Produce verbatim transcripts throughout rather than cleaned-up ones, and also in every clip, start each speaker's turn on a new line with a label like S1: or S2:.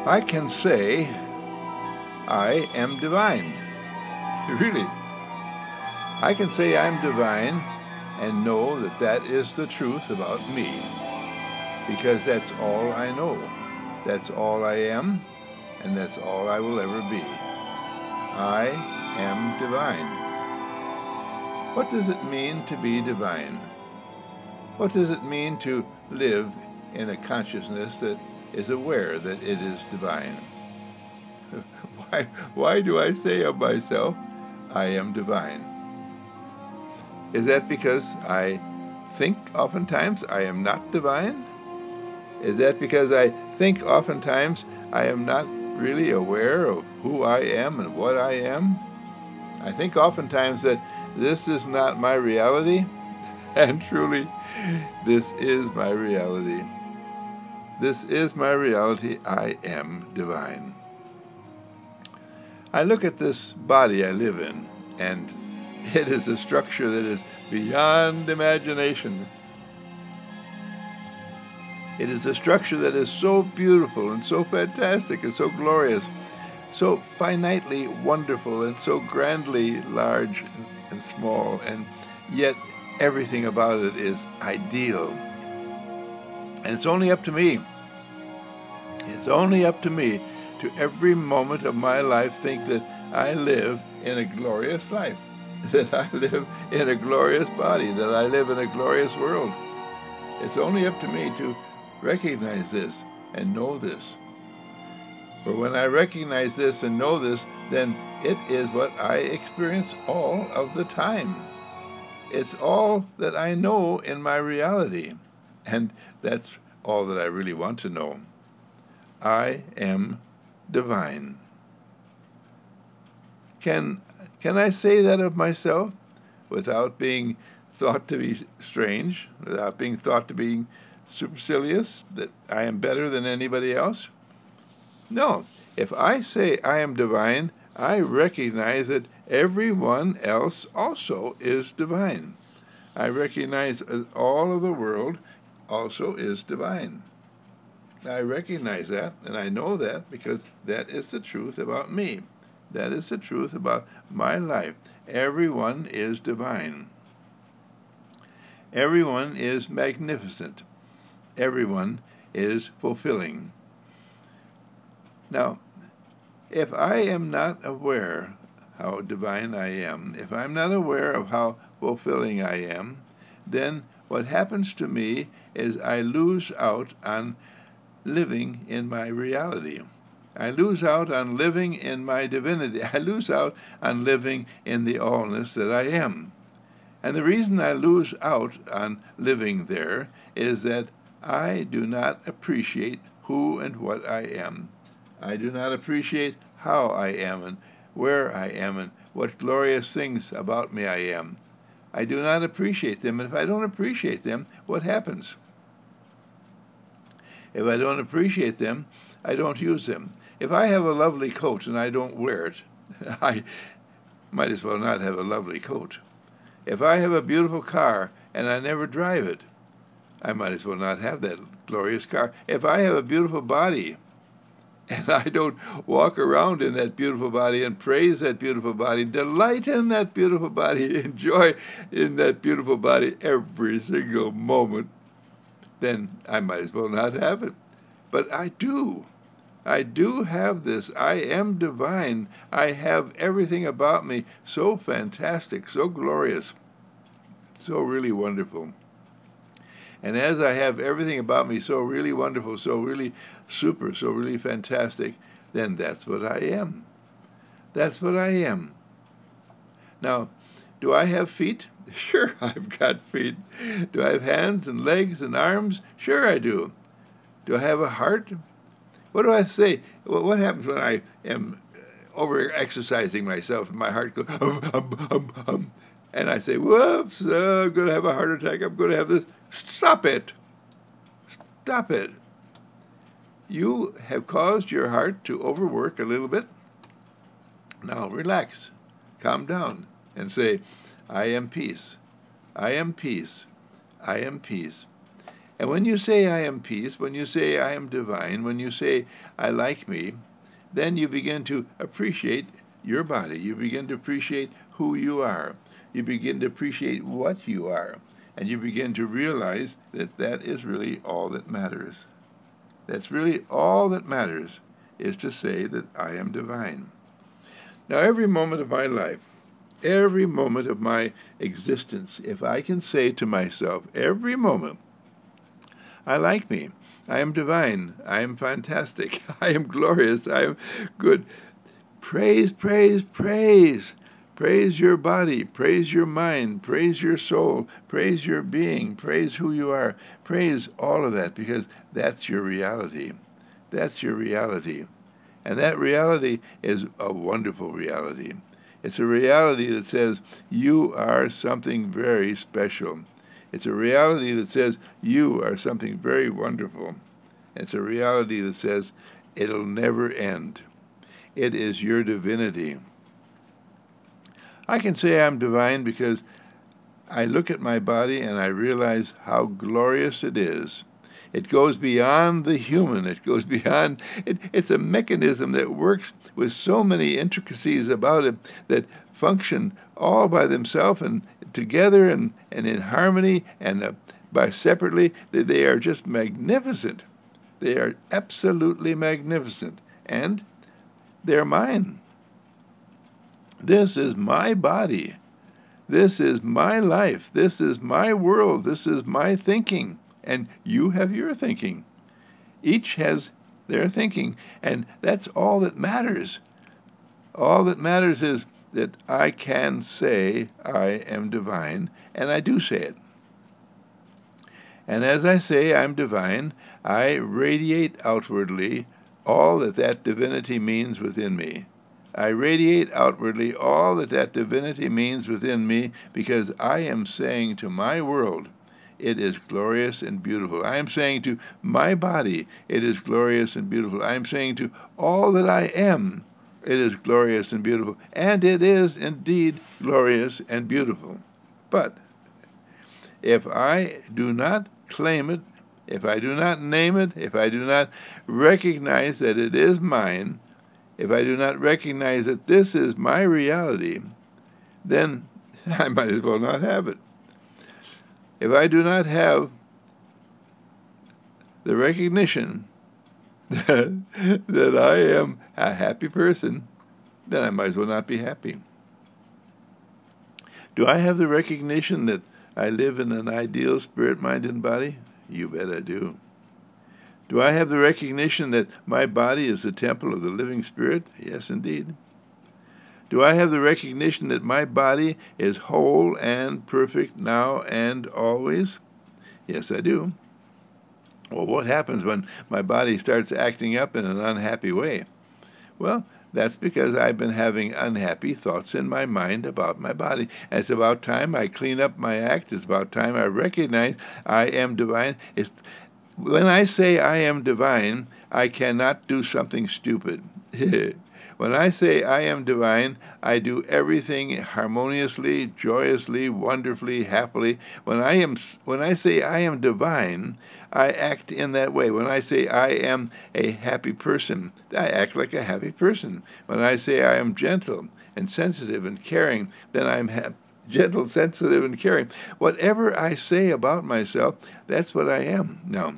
S1: I can say I am divine. Really. I can say I'm divine and know that that is the truth about me, because that's all I know. That's all I am, and that's all I will ever be. I am divine. What does it mean to be divine? What does it mean to live in a consciousness that is aware that it is divine? Why, why do I say of myself, I am divine? Is that because I think oftentimes I am not divine? Is that because I think oftentimes I am not really aware of who I am and what I am? I think oftentimes that this is not my reality, and truly, this is my reality. This is my reality. I am divine. I look at this body I live in, and it is a structure that is beyond imagination. It is a structure that is so beautiful and so fantastic and so glorious, so finitely wonderful and so grandly large and small, and yet everything about it is ideal. And it's only up to me. It's only up to me to every moment of my life think that I live in a glorious life, that I live in a glorious body, that I live in a glorious world. It's only up to me to recognize this and know this. For when I recognize this and know this, then it is what I experience all of the time. It's all that I know in my reality, and that's all that I really want to know. I am divine. Can, can I say that of myself without being thought to be strange, without being thought to be supercilious, that I am better than anybody else? No. If I say I am divine, I recognize that everyone else also is divine. I recognize that all of the world also is divine. I recognize that, and I know that because that is the truth about me. That is the truth about my life. Everyone is divine. Everyone is magnificent. Everyone is fulfilling. Now, if I am not aware how divine I am, if I'm not aware of how fulfilling I am, then what happens to me is I lose out on living in my reality. I lose out on living in my divinity. I lose out on living in the allness that I am. And the reason I lose out on living there is that I do not appreciate who and what I am. I do not appreciate how I am and where I am and what glorious things about me I am. I do not appreciate them, and if I don't appreciate them, what happens? If I don't appreciate them, I don't use them. If I have a lovely coat and I don't wear it, I might as well not have a lovely coat. If I have a beautiful car and I never drive it, I might as well not have that glorious car. If I have a beautiful body and I don't walk around in that beautiful body and praise that beautiful body, delight in that beautiful body, enjoy in that beautiful body every single moment, then I might as well not have it. But I do. I do have this. I am divine. I have everything about me so fantastic, so glorious, so really wonderful. And as I have everything about me so really wonderful, so really super, so really fantastic, then that's what I am. That's what I am. Now, do I have feet? Sure, I've got feet. Do I have hands and legs and arms? Sure, I do. Do I have a heart? What do I say? What happens when I am over-exercising myself and my heart goes, um, um, um, um, and I say, whoops, uh, I'm going to have a heart attack, I'm going to have this. Stop it. Stop it. You have caused your heart to overwork a little bit. Now relax, calm down, and say, I am peace. I am peace. I am peace. And when you say I am peace, when you say I am divine, when you say I like me, then you begin to appreciate your body. You begin to appreciate who you are. You begin to appreciate what you are. And you begin to realize that that is really all that matters. That's really all that matters, is to say that I am divine. Now, every moment of my life, every moment of my existence, if I can say to myself, every moment, I like me, I am divine, I am fantastic, I am glorious, I am good. Praise, praise, praise. Praise your body, praise your mind, praise your soul, praise your being, praise who you are. Praise all of that, because that's your reality. That's your reality. And that reality is a wonderful reality. It's a reality that says you are something very special. It's a reality that says you are something very wonderful. It's a reality that says it'll never end. It is your divinity. I can say I'm divine because I look at my body and I realize how glorious it is. It goes beyond the human. It goes beyond, it, it's a mechanism that works with so many intricacies about it that function all by themselves and together and, and in harmony and uh, by separately. They, they are just magnificent. They are absolutely magnificent. And they're mine. This is my body. This is my life. This is my world. This is my thinking. And you have your thinking. Each has their thinking. And that's all that matters. All that matters is that I can say I am divine, and I do say it. And as I say I'm divine, I radiate outwardly all that that divinity means within me. I radiate outwardly all that that divinity means within me, because I am saying to my world, it is glorious and beautiful. I am saying to my body, it is glorious and beautiful. I am saying to all that I am, it is glorious and beautiful. And it is indeed glorious and beautiful. But if I do not claim it, if I do not name it, if I do not recognize that it is mine, if I do not recognize that this is my reality, then I might as well not have it. If I do not have the recognition that, that I am a happy person, then I might as well not be happy. Do I have the recognition that I live in an ideal spirit, mind, and body? You bet I do. Do I have the recognition that my body is the temple of the living Spirit? Yes, indeed. Do I have the recognition that my body is whole and perfect now and always? Yes, I do. Well, what happens when my body starts acting up in an unhappy way? Well, that's because I've been having unhappy thoughts in my mind about my body. And it's about time I clean up my act. It's about time I recognize I am divine. It's When I say I am divine, I cannot do something stupid. When I say I am divine, I do everything harmoniously, joyously, wonderfully, happily. When I am, when I say I am divine, I act in that way. When I say I am a happy person, I act like a happy person. When I say I am gentle and sensitive and caring, then I'm happy. Gentle, sensitive, and caring. Whatever I say about myself, that's what I am. Now,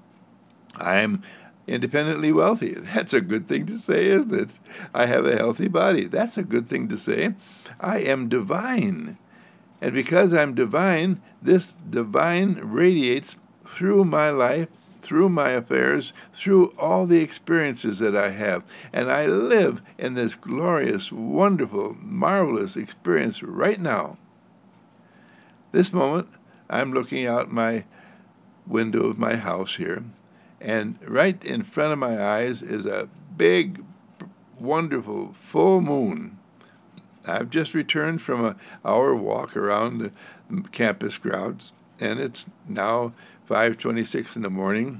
S1: I'm independently wealthy. That's a good thing to say, isn't it? I have a healthy body. That's a good thing to say. I am divine. And because I'm divine, this divine radiates through my life, through my affairs, through all the experiences that I have. And I live in this glorious, wonderful, marvelous experience right now. This moment, I'm looking out my window of my house here, and right in front of my eyes is a big, wonderful, full moon. I've just returned from an hour walk around the campus grounds, and it's now five twenty-six in the morning,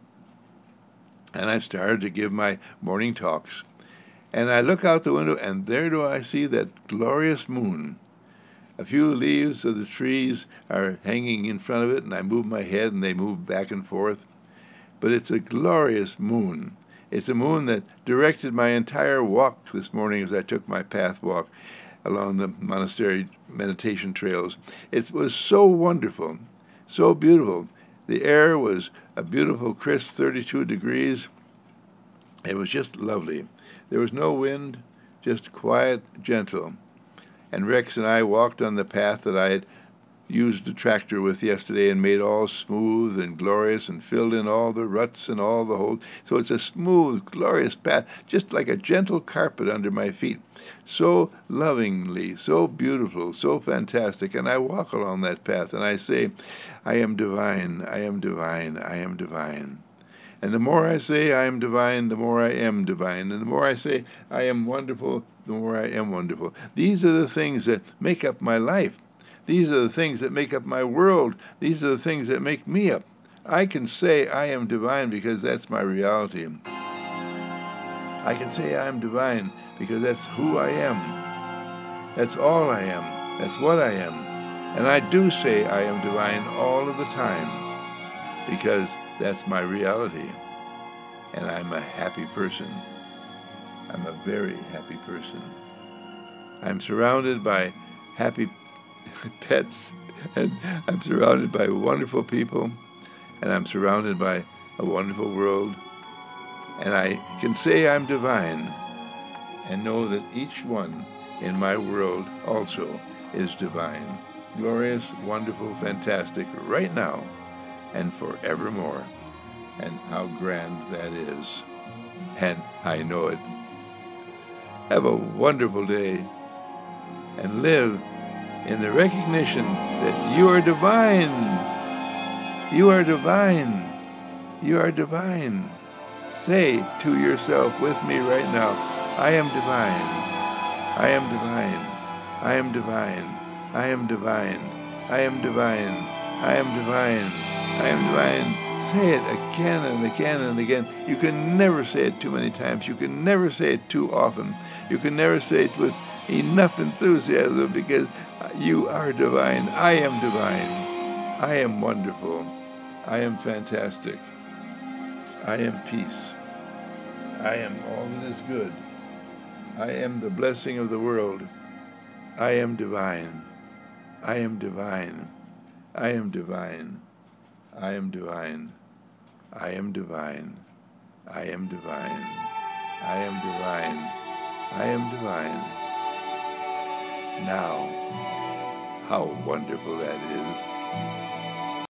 S1: and I started to give my morning talks. And I look out the window, and there do I see that glorious moon. A few leaves of the trees are hanging in front of it, and I move my head, and they move back and forth. But it's a glorious moon. It's a moon that directed my entire walk this morning as I took my path walk along the monastery meditation trails. It was so wonderful, so beautiful. The air was a beautiful, crisp thirty-two degrees. It was just lovely. There was no wind, just quiet, gentle. And Rex and I walked on the path that I had used the tractor with yesterday and made all smooth and glorious and filled in all the ruts and all the holes. So it's a smooth, glorious path, just like a gentle carpet under my feet. So lovingly, so beautiful, so fantastic. And I walk along that path and I say, I am divine, I am divine, I am divine. And the more I say I am divine, the more I am divine. And the more I say I am wonderful, the more I am wonderful. These are the things that make up my life. These are the things that make up my world. These are the things that make me up. I can say I am divine because that's my reality. I can say I am divine because that's who I am. That's all I am. That's what I am. And I do say I am divine all of the time because that's my reality. And I'm a happy person. I'm a very happy person. I'm surrounded by happy pets, and I'm surrounded by wonderful people, and I'm surrounded by a wonderful world, and I can say I'm divine and know that each one in my world also is divine, glorious, wonderful, fantastic, right now and forevermore. And how grand that is. And I know it. Have a wonderful day and live in the recognition that you are divine. You are divine. You are divine. Say to yourself with me right now, I am divine. I am divine. I am divine. I am divine. I am divine. I am divine. I am divine. Say it again and again and again. You can never say it too many times. You can never say it too often. You can never say it with enough enthusiasm because you are divine. I am divine. I am wonderful. I am fantastic. I am peace. I am all that is good. I am the blessing of the world. I am divine. I am divine. I am divine. I am divine. I am divine. I am divine. I am divine. I am divine. Now, how wonderful that is.